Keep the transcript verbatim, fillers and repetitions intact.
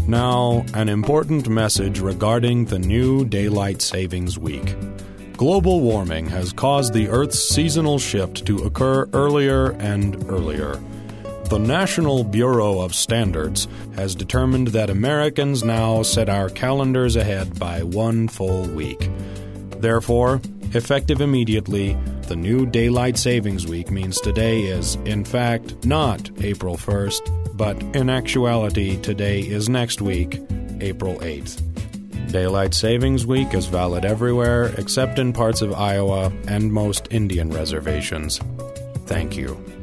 Now, an important message regarding the new Daylight Savings Week. Global warming has caused the Earth's seasonal shift to occur earlier and earlier. The National Bureau of Standards has determined that Americans now set our calendars ahead by one full week. Therefore, effective immediately, the new Daylight Savings Week means today is, in fact, not April first, but in actuality, today is next week, April eighth. Daylight Savings Week is valid everywhere except in parts of Iowa and most Indian reservations. Thank you.